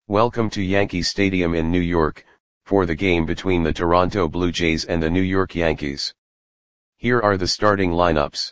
Welcome to Yankee Stadium in New York, for the game between the Toronto Blue Jays and the New York Yankees. Here are the starting lineups.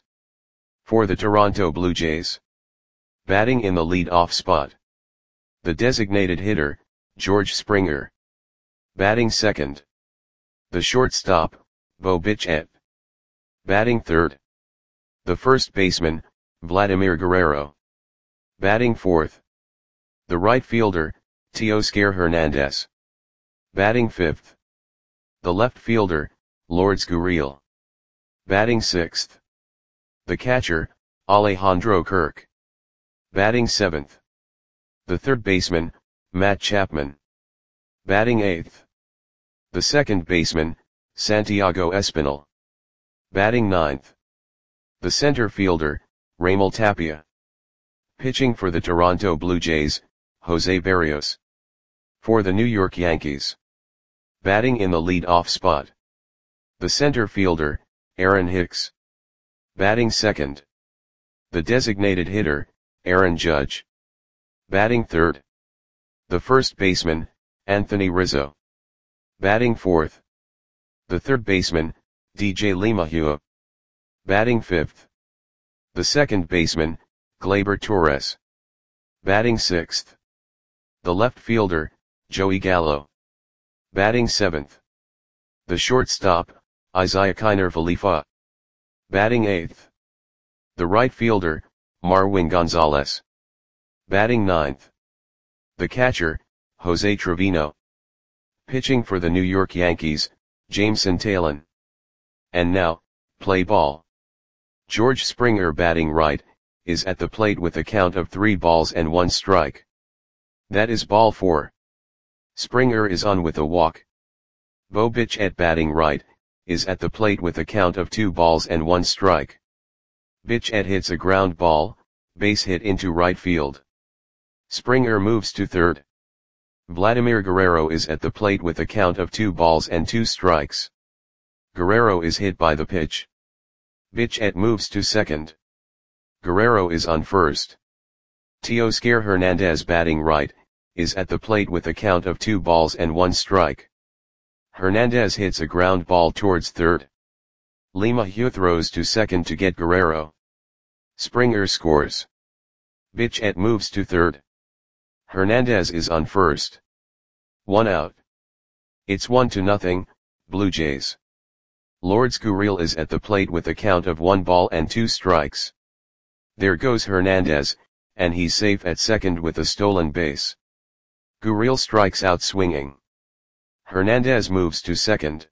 For the Toronto Blue Jays. Batting in the lead-off spot. The designated hitter, George Springer. Batting second. The shortstop, Bo Bichette. Batting third. The first baseman, Vladimir Guerrero. Batting fourth. The right fielder, Teoscar Hernandez. Batting fifth. The left fielder, Lourdes Gurriel. Batting sixth. The catcher, Alejandro Kirk. Batting seventh. The third baseman, Matt Chapman. Batting eighth. The second baseman, Santiago Espinal. Batting ninth. The center fielder, Raimel Tapia. Pitching for the Toronto Blue Jays, Jose Berrios. For the New York Yankees. Batting in the lead-off spot. The center fielder, Aaron Hicks. Batting second. The designated hitter, Aaron Judge. Batting third. The first baseman, Anthony Rizzo. Batting fourth. The third baseman, DJ LeMahieu. Batting fifth. The second baseman, Gleyber Torres. Batting sixth. The left fielder, Joey Gallo. Batting seventh. The shortstop, Isiah Kiner Falefa. Batting eighth. The right fielder, Marwin Gonzalez. Batting ninth. The catcher, Jose Trevino. Pitching for the New York Yankees, Jameson Taillon. And now, play ball. George Springer, batting right, is at the plate with a count of 3 balls and 1 strike. That is ball 4. Springer is on with a walk. Bo Bichette, batting right, is at the plate with a count of 2 balls and 1 strike. Bichette hits a ground ball, base hit into right field. Springer moves to third. Vladimir Guerrero is at the plate with a count of 2 balls and 2 strikes. Guerrero is hit by the pitch. Bichette moves to second. Guerrero is on first. Teoscar Hernandez, batting right, is at the plate with a count of 2 balls and 1 strike. Hernandez hits a ground ball towards third. LeMahieu throws to second to get Guerrero. Springer scores. Bichette moves to third. Hernandez is on first. 1 out. It's 1-0, Blue Jays. Lourdes Gurriel is at the plate with a count of 1 ball and 2 strikes. There goes Hernandez, and he's safe at second with a stolen base. Gurriel strikes out swinging. Hernandez moves to second.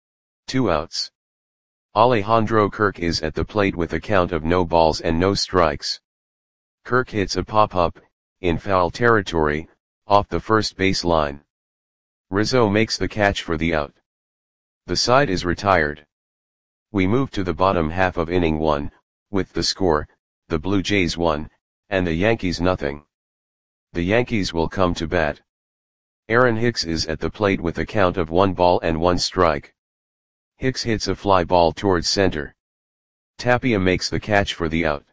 2 outs. Alejandro Kirk is at the plate with a count of no balls and no strikes. Kirk hits a pop-up, in foul territory, off the first base line. Rizzo makes the catch for the out. The side is retired. We move to the bottom half of inning 1, with the score, the Blue Jays 1, and the Yankees 0. The Yankees will come to bat. Aaron Hicks is at the plate with a count of 1 ball and 1 strike. Hicks hits a fly ball towards center. Tapia makes the catch for the out.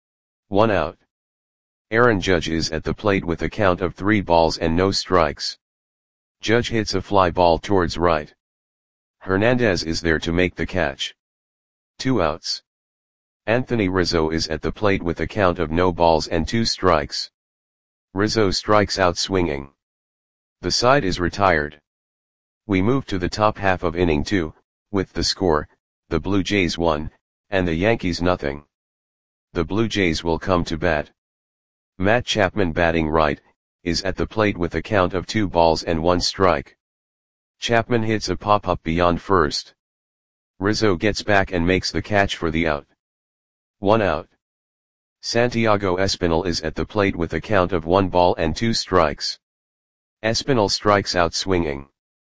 1 out. Aaron Judge is at the plate with a count of 3 balls and no strikes. Judge hits a fly ball towards right. Hernandez is there to make the catch. 2 outs. Anthony Rizzo is at the plate with a count of no balls and 2 strikes. Rizzo strikes out swinging. The side is retired. We move to the top half of inning 2, with the score, the Blue Jays 1, and the Yankees 0. The Blue Jays will come to bat. Matt Chapman, batting right, is at the plate with a count of 2 balls and 1 strike. Chapman hits a pop-up beyond first. Rizzo gets back and makes the catch for the out. 1 out. Santiago Espinal is at the plate with a count of 1 ball and 2 strikes. Espinal strikes out swinging.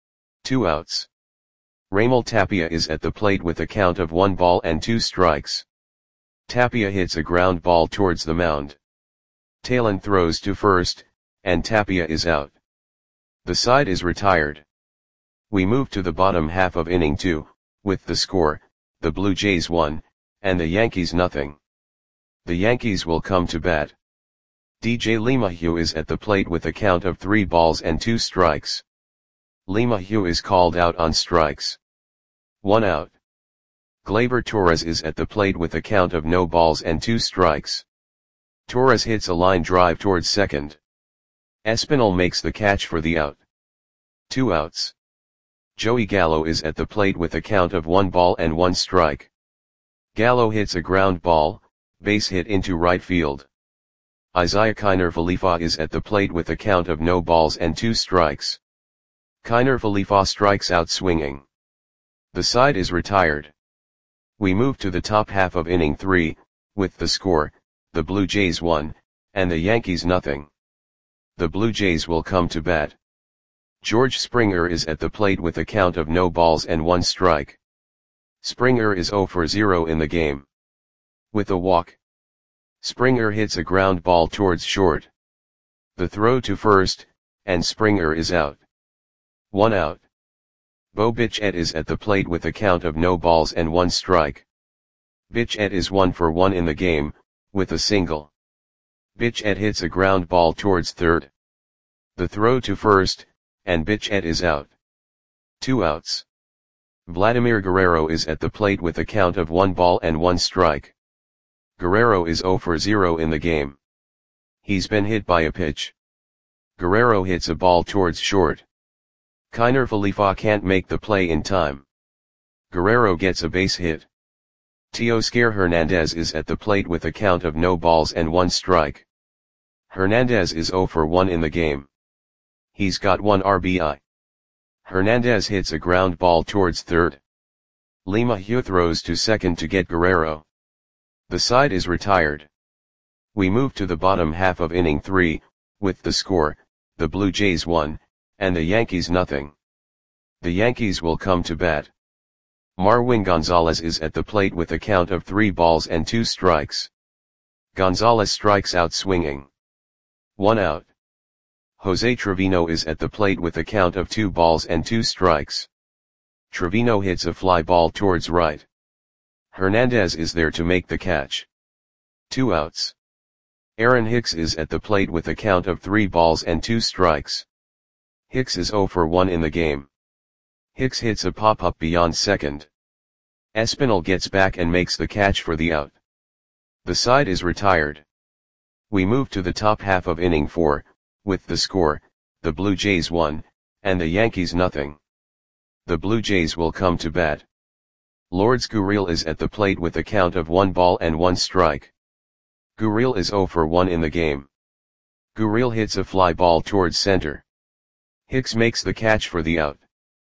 2 outs. Raimel Tapia is at the plate with a count of 1 ball and 2 strikes. Tapia hits a ground ball towards the mound. Taillon throws to first, and Tapia is out. The side is retired. We move to the bottom half of inning 2, with the score, the Blue Jays 1, and the Yankees 0. The Yankees will come to bat. DJ LeMahieu is at the plate with a count of 3 balls and 2 strikes. LeMahieu is called out on strikes. 1 out. Gleyber Torres is at the plate with a count of no balls and 2 strikes. Torres hits a line drive towards second. Espinal makes the catch for the out. 2 outs. Joey Gallo is at the plate with a count of 1 ball and 1 strike. Gallo hits a ground ball, base hit into right field. Isiah Kiner Falefa is at the plate with a count of no balls and 2 strikes. Kiner Falefa strikes out swinging. The side is retired. We move to the top half of inning 3, with the score, the Blue Jays 1, and the Yankees nothing. The Blue Jays will come to bat. George Springer is at the plate with a count of no balls and 1 strike. Springer is 0 for 0 in the game. With a walk, Springer hits a ground ball towards short. The throw to first, and Springer is out. 1 out. Bo Bichette is at the plate with a count of no balls and 1 strike. Bichette is 1 for 1 in the game, with a single. Bichette hits a ground ball towards third. The throw to first, and Bichette is out. 2 outs. Vladimir Guerrero is at the plate with a count of 1 ball and 1 strike. Guerrero is 0 for 0 in the game. He's been hit by a pitch. Guerrero hits a ball towards short. Kiner Falefa can't make the play in time. Guerrero gets a base hit. Teoscar Hernandez is at the plate with a count of no balls and 1 strike. Hernandez is 0 for 1 in the game. He's got 1 RBI. Hernandez hits a ground ball towards third. LeMahieu throws to second to get Guerrero. The side is retired. We move to the bottom half of inning 3, with the score, the Blue Jays 1, and the Yankees nothing. The Yankees will come to bat. Marwin Gonzalez is at the plate with a count of 3 balls and 2 strikes. Gonzalez strikes out swinging. 1 out. Jose Trevino is at the plate with a count of 2 balls and 2 strikes. Trevino hits a fly ball towards right. Hernandez is there to make the catch. 2 outs. Aaron Hicks is at the plate with a count of 3 balls and 2 strikes. Hicks is 0 for 1 in the game. Hicks hits a pop-up beyond second. Espinal gets back and makes the catch for the out. The side is retired. We move to the top half of inning 4, with the score, the Blue Jays 1, and the Yankees nothing. The Blue Jays will come to bat. Lourdes Gurriel is at the plate with a count of 1 ball and 1 strike. Gurriel is 0 for 1 in the game. Gurriel hits a fly ball towards center. Hicks makes the catch for the out.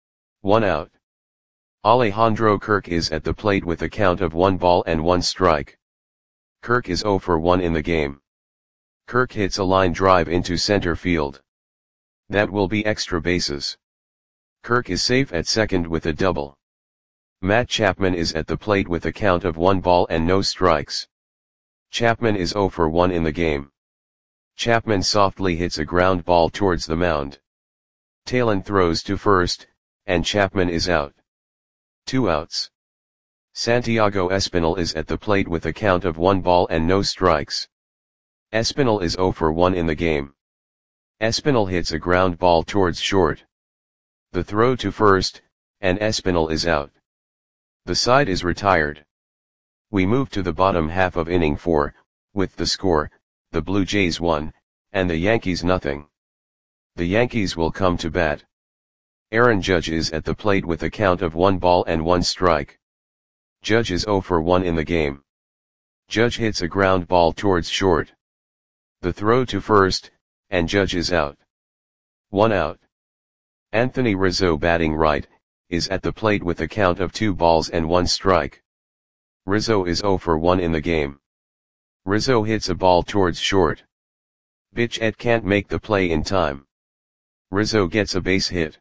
1 out. Alejandro Kirk is at the plate with a count of 1 ball and 1 strike. Kirk is 0 for 1 in the game. Kirk hits a line drive into center field. That will be extra bases. Kirk is safe at second with a double. Matt Chapman is at the plate with a count of 1 ball and no strikes. Chapman is 0 for 1 in the game. Chapman softly hits a ground ball towards the mound. Talon throws to first, and Chapman is out. 2 outs. Santiago Espinal is at the plate with a count of 1 ball and no strikes. Espinal is 0 for 1 in the game. Espinal hits a ground ball towards short. The throw to first, and Espinal is out. The side is retired. We move to the bottom half of inning 4, with the score, the Blue Jays 1, and the Yankees nothing. The Yankees will come to bat. Aaron Judge is at the plate with a count of 1 ball and 1 strike. Judge is 0 for 1 in the game. Judge hits a ground ball towards short. The throw to first, and Judge is out. 1 out. Anthony Rizzo batting right, is at the plate with a count of 2 balls and 1 strike. Rizzo is 0 for 1 in the game. Rizzo hits a ball towards short. Bichette can't make the play in time. Rizzo gets a base hit.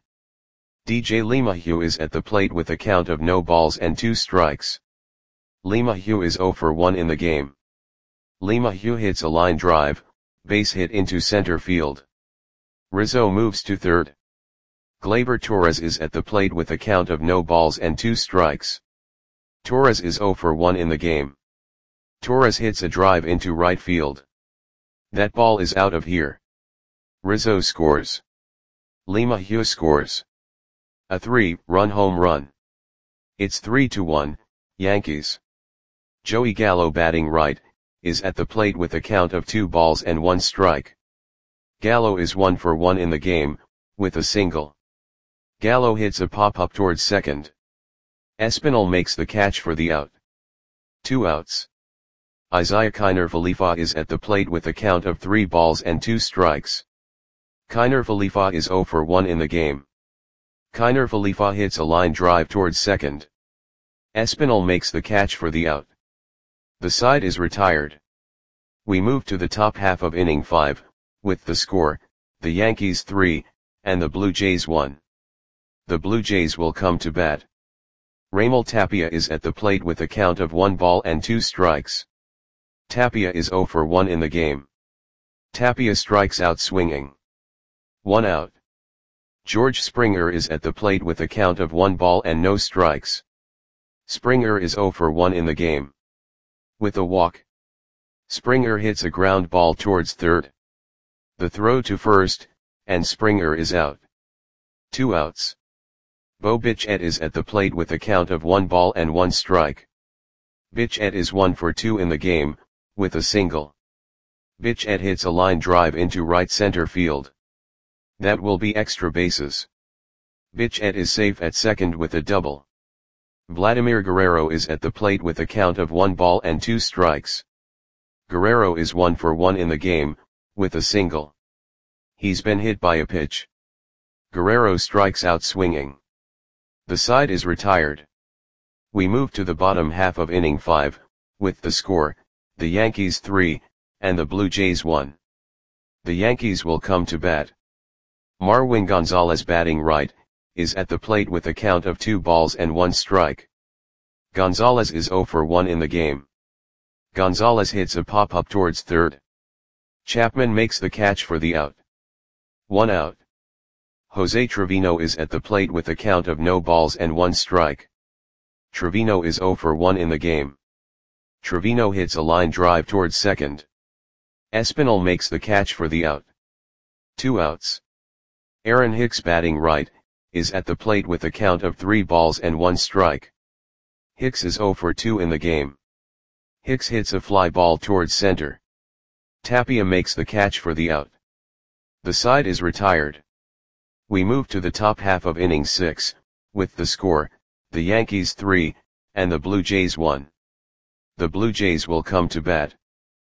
DJ LeMahieu is at the plate with a count of no balls and 2 strikes. LeMahieu is 0 for 1 in the game. LeMahieu hits a line drive, base hit into center field. Rizzo moves to third. Gleyber Torres is at the plate with a count of no balls and 2 strikes. Torres is 0 for 1 in the game. Torres hits a drive into right field. That ball is out of here. Rizzo scores. LeMahieu scores. A 3-run home run. It's 3-1, Yankees. Joey Gallo batting right, is at the plate with a count of 2 balls and 1 strike. Gallo is 1 for 1 in the game, with a single. Gallo hits a pop-up towards second. Espinal makes the catch for the out. 2 outs. Isiah Kiner Falefa is at the plate with a count of 3 balls and 2 strikes. Kiner Falefa is 0 for 1 in the game. Kiner Falefa hits a line drive towards second. Espinal makes the catch for the out. The side is retired. We move to the top half of inning 5, with the score, the Yankees 3, and the Blue Jays 1. The Blue Jays will come to bat. Raimel Tapia is at the plate with a count of 1 ball and 2 strikes. Tapia is 0 for 1 in the game. Tapia strikes out swinging. 1 out. George Springer is at the plate with a count of 1 ball and no strikes. Springer is 0 for 1 in the game. With a walk. Springer hits a ground ball towards third. The throw to first, and Springer is out. 2 outs. Bo Bichette is at the plate with a count of 1 ball and 1 strike. Bichette is 1 for 2 in the game, with a single. Bichette hits a line drive into right center field. That will be extra bases. Bichette is safe at second with a double. Vladimir Guerrero is at the plate with a count of 1 ball and 2 strikes. Guerrero is 1 for 1 in the game, with a single. He's been hit by a pitch. Guerrero strikes out swinging. The side is retired. We move to the bottom half of inning 5, with the score, the Yankees 3, and the Blue Jays 1. The Yankees will come to bat. Marwin Gonzalez batting right, is at the plate with a count of 2 balls and 1 strike. Gonzalez is 0 for 1 in the game. Gonzalez hits a pop-up towards third. Chapman makes the catch for the out. 1 out. Jose Trevino is at the plate with a count of no balls and 1 strike. Trevino is 0 for 1 in the game. Trevino hits a line drive towards second. Espinal makes the catch for the out. 2 outs. Aaron Hicks batting right, is at the plate with a count of 3 balls and 1 strike. Hicks is 0 for 2 in the game. Hicks hits a fly ball towards center. Tapia makes the catch for the out. The side is retired. We move to the top half of inning 6, with the score, the Yankees 3, and the Blue Jays 1. The Blue Jays will come to bat.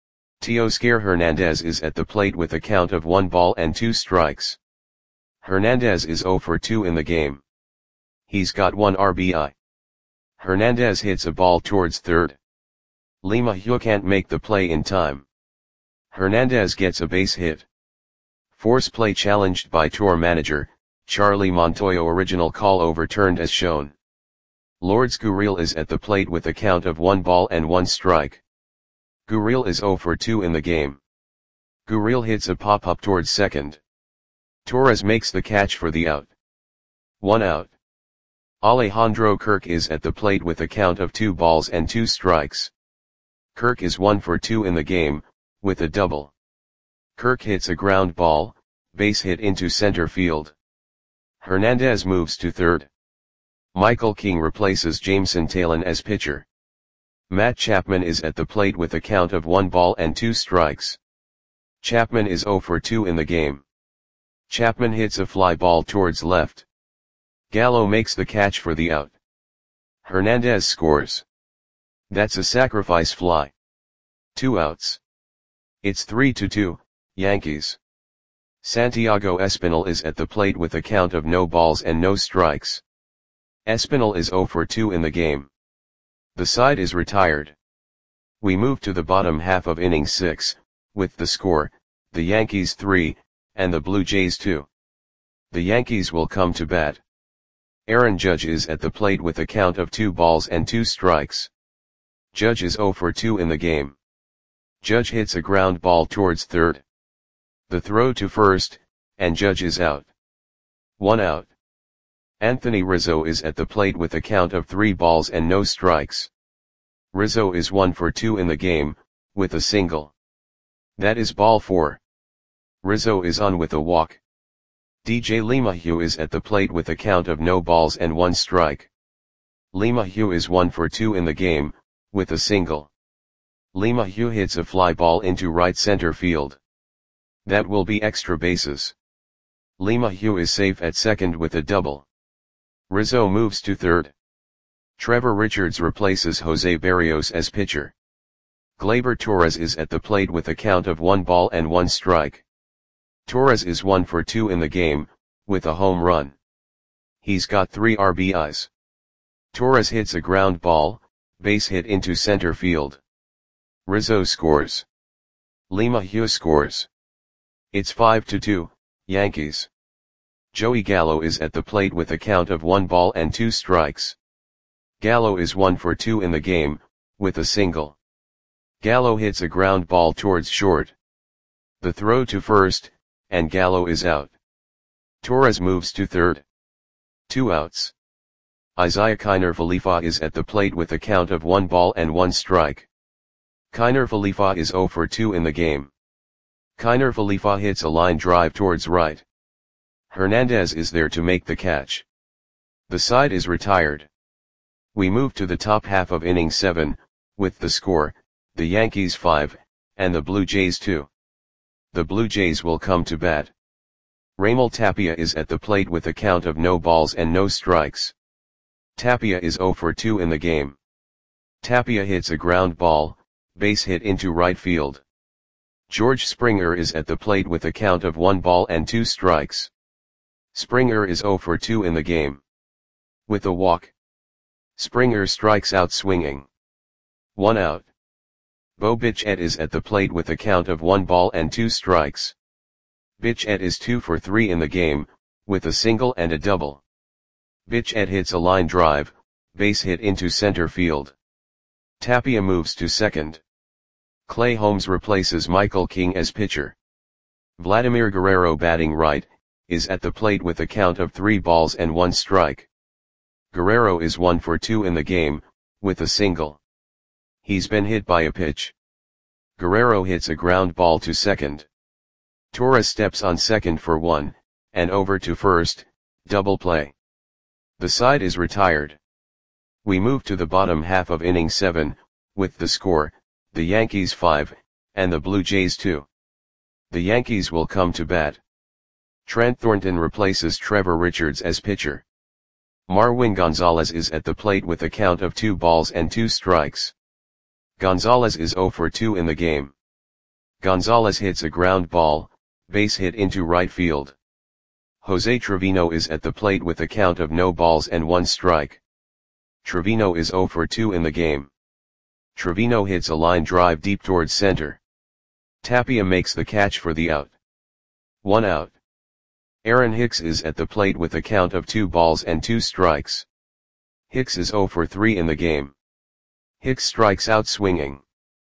Teoscar Hernandez is at the plate with a count of 1 ball and 2 strikes. Hernandez is 0 for 2 in the game. He's got 1 RBI. Hernandez hits a ball towards third. LeMahieu can't make the play in time. Hernandez gets a base hit. Force play challenged by tour manager, Charlie Montoyo. Original call overturned as shown. Lourdes Gurriel is at the plate with a count of 1 ball and 1 strike. Gurriel is 0 for 2 in the game. Gurriel hits a pop-up towards second. Torres makes the catch for the out. 1 out. Alejandro Kirk is at the plate with a count of 2 balls and 2 strikes. Kirk is 1 for 2 in the game, with a double. Kirk hits a ground ball, base hit into center field. Hernandez moves to third. Michael King replaces Jameson Taillon as pitcher. Matt Chapman is at the plate with a count of 1 ball and 2 strikes. Chapman is 0 for 2 in the game. Chapman hits a fly ball towards left. Gallo makes the catch for the out. Hernandez scores. That's a sacrifice fly. 2 outs. It's 3-2, Yankees. Santiago Espinal is at the plate with a count of no balls and no strikes. Espinal is 0 for 2 in the game. The side is retired. We move to the bottom half of inning 6, with the score, the Yankees 3, and the Blue Jays 2. The Yankees will come to bat. Aaron Judge is at the plate with a count of 2 balls and 2 strikes. Judge is 0 for 2 in the game. Judge hits a ground ball towards third. The throw to first, and Judge is out. 1 out. Anthony Rizzo is at the plate with a count of 3 balls and no strikes. Rizzo is 1 for 2 in the game, with a single. That is ball 4. Rizzo is on with a walk. DJ LeMahieu is at the plate with a count of no balls and 1 strike. LeMahieu is 1 for 2 in the game, with a single. LeMahieu hits a fly ball into right center field. That will be extra bases. LeMahieu is safe at second with a double. Rizzo moves to third. Trevor Richards replaces Jose Berrios as pitcher. Gleyber Torres is at the plate with a count of 1 ball and 1 strike. Torres is 1 for 2 in the game, with a home run. He's got 3 RBIs. Torres hits a ground ball, base hit into center field. Rizzo scores. LeMahieu scores. It's 5-2, Yankees. Joey Gallo is at the plate with a count of 1 ball and 2 strikes. Gallo is 1 for 2 in the game, with a single. Gallo hits a ground ball towards short. The throw to first, and Gallo is out. Torres moves to third. 2 outs. Isiah Kiner Falefa is at the plate with a count of 1 ball and 1 strike. Kiner Falefa is 0 for 2 in the game. Kiner Falefa hits a line drive towards right. Hernandez is there to make the catch. The side is retired. We move to the top half of inning 7, with the score, the Yankees 5, and the Blue Jays 2. The Blue Jays will come to bat. Raimel Tapia is at the plate with a count of no balls and no strikes. Tapia is 0 for 2 in the game. Tapia hits a ground ball, base hit into right field. George Springer is at the plate with a count of 1 ball and 2 strikes. Springer is 0 for 2 in the game. With a walk. Springer strikes out swinging. 1 out. Bo Bichette is at the plate with a count of 1 ball and 2 strikes. Bichette is 2 for 3 in the game, with a single and a double. Bichette hits a line drive, base hit into center field. Tapia moves to second. Clay Holmes replaces Michael King as pitcher. Vladimir Guerrero batting right, is at the plate with a count of 3 balls and 1 strike. Guerrero is 1 for 2 in the game, with a single. He's been hit by a pitch. Guerrero hits a ground ball to second. Torres steps on second for 1, and over to first, double play. The side is retired. We move to the bottom half of inning 7, with the score, the Yankees 5, and the Blue Jays 2. The Yankees will come to bat. Trent Thornton replaces Trevor Richards as pitcher. Marwin Gonzalez is at the plate with a count of 2 balls and 2 strikes. Gonzalez is 0 for 2 in the game. Gonzalez hits a ground ball, base hit into right field. Jose Trevino is at the plate with a count of no balls and 1 strike. Trevino is 0 for 2 in the game. Trevino hits a line drive deep towards center. Tapia makes the catch for the out. 1 out. Aaron Hicks is at the plate with a count of 2 balls and 2 strikes. Hicks is 0 for 3 in the game. Hicks strikes out swinging.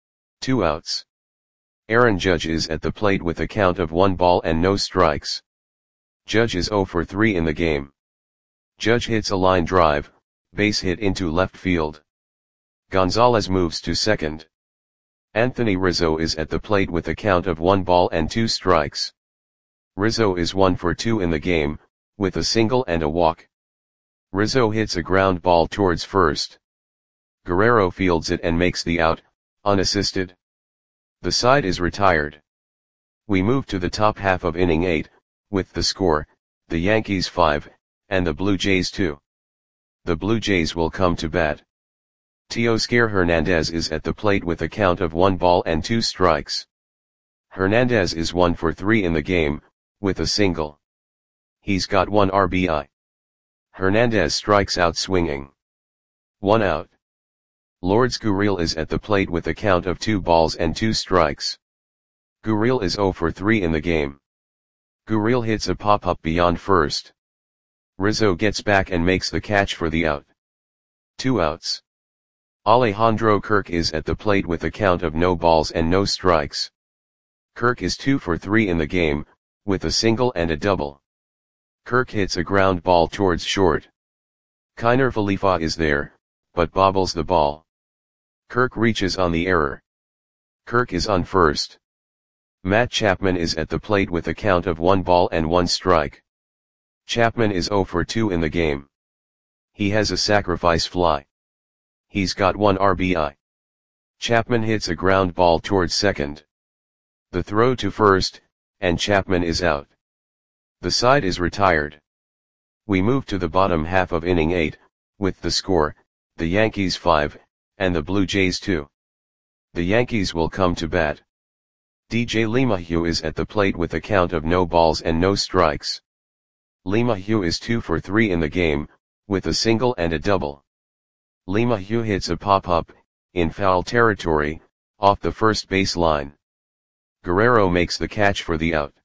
2 outs. Aaron Judge is at the plate with a count of 1 ball and no strikes. Judge is 0 for 3 in the game. Judge hits a line drive, base hit into left field. Gonzalez moves to second. Anthony Rizzo is at the plate with a count of 1 ball and 2 strikes. Rizzo is 1 for 2 in the game, with a single and a walk. Rizzo hits a ground ball towards first. Guerrero fields it and makes the out, unassisted. The side is retired. We move to the top half of inning 8, with the score, the Yankees 5, and the Blue Jays 2. The Blue Jays will come to bat. Teoscar Hernandez is at the plate with a count of 1 ball and 2 strikes. Hernandez is 1 for 3 in the game, with a single. He's got 1 RBI. Hernandez strikes out swinging. 1 out. Lourdes Gurriel is at the plate with a count of 2 balls and 2 strikes. Gurriel is 0 for 3 in the game. Gurriel hits a pop-up beyond first. Rizzo gets back and makes the catch for the out. 2 outs. Alejandro Kirk is at the plate with a count of no balls and no strikes. Kirk is 2 for 3 in the game, with a single and a double. Kirk hits a ground ball towards short. Kiner Falefa is there, but bobbles the ball. Kirk reaches on the error. Kirk is on first. Matt Chapman is at the plate with a count of 1 ball and 1 strike. Chapman is 0 for 2 in the game. He has a sacrifice fly. He's got 1 RBI. Chapman hits a ground ball towards second. The throw to first, and Chapman is out. The side is retired. We move to the bottom half of inning 8, with the score, the Yankees 5, and the Blue Jays 2. The Yankees will come to bat. DJ LeMahieu is at the plate with a count of no balls and no strikes. LeMahieu is 2 for 3 in the game, with a single and a double. LeMahieu hits a pop-up, in foul territory, off the first base line. Guerrero makes the catch for the out.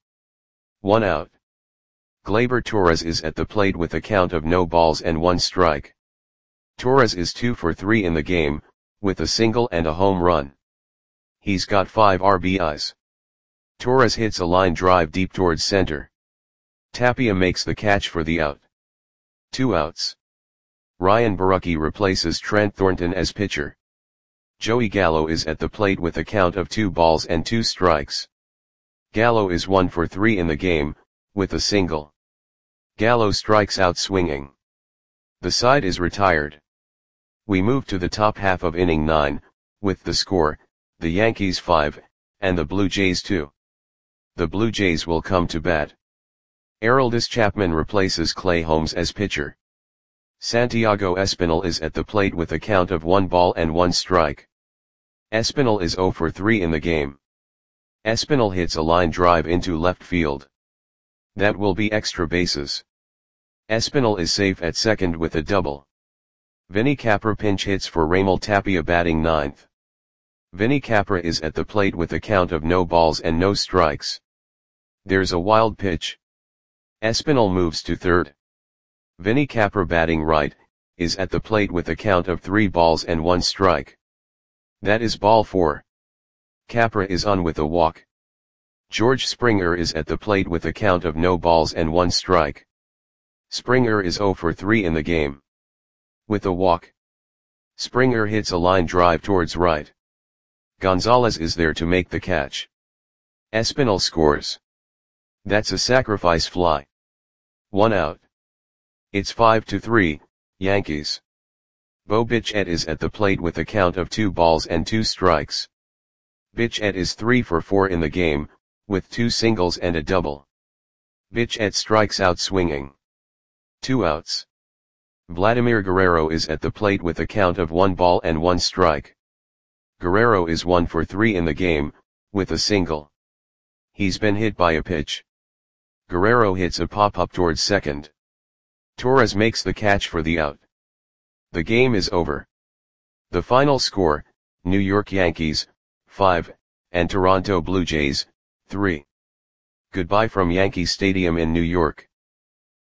1 out. Gleyber Torres is at the plate with a count of no balls and 1 strike. Torres is 2 for 3 in the game, with a single and a home run. He's got 5 RBIs. Torres hits a line drive deep towards center. Tapia makes the catch for the out. 2 outs. Ryan Borucki replaces Trent Thornton as pitcher. Joey Gallo is at the plate with a count of 2 balls and 2 strikes. Gallo is 1 for 3 in the game, with a single. Gallo strikes out swinging. The side is retired. We move to the top half of inning 9, with the score, the Yankees 5, and the Blue Jays 2. The Blue Jays will come to bat. Aroldis Chapman replaces Clay Holmes as pitcher. Santiago Espinal is at the plate with a count of 1 ball and 1 strike. Espinal is 0 for 3 in the game. Espinal hits a line drive into left field. That will be extra bases. Espinal is safe at second with a double. Vinny Capra pinch hits for Raimel Tapia batting 9th. Vinny Capra is at the plate with a count of no balls and no strikes. There's a wild pitch. Espinal moves to third. Vinny Capra batting right, is at the plate with a count of 3 balls and 1 strike. That is ball 4. Capra is on with a walk. George Springer is at the plate with a count of no balls and 1 strike. Springer is 0 for 3 in the game. With a walk. Springer hits a line drive towards right. Gonzalez is there to make the catch. Espinal scores. That's a sacrifice fly. 1 out. It's 5-3, Yankees. Bo Bichette is at the plate with a count of 2 balls and 2 strikes. Bichette is 3 for 4 in the game, with 2 singles and a double. Bichette strikes out swinging. 2 outs. Vladimir Guerrero is at the plate with a count of 1 ball and 1 strike. Guerrero is 1 for 3 in the game, with a single. He's been hit by a pitch. Guerrero hits a pop-up towards second. Torres makes the catch for the out. The game is over. The final score, New York Yankees, 5, and Toronto Blue Jays, 3. Goodbye from Yankee Stadium in New York.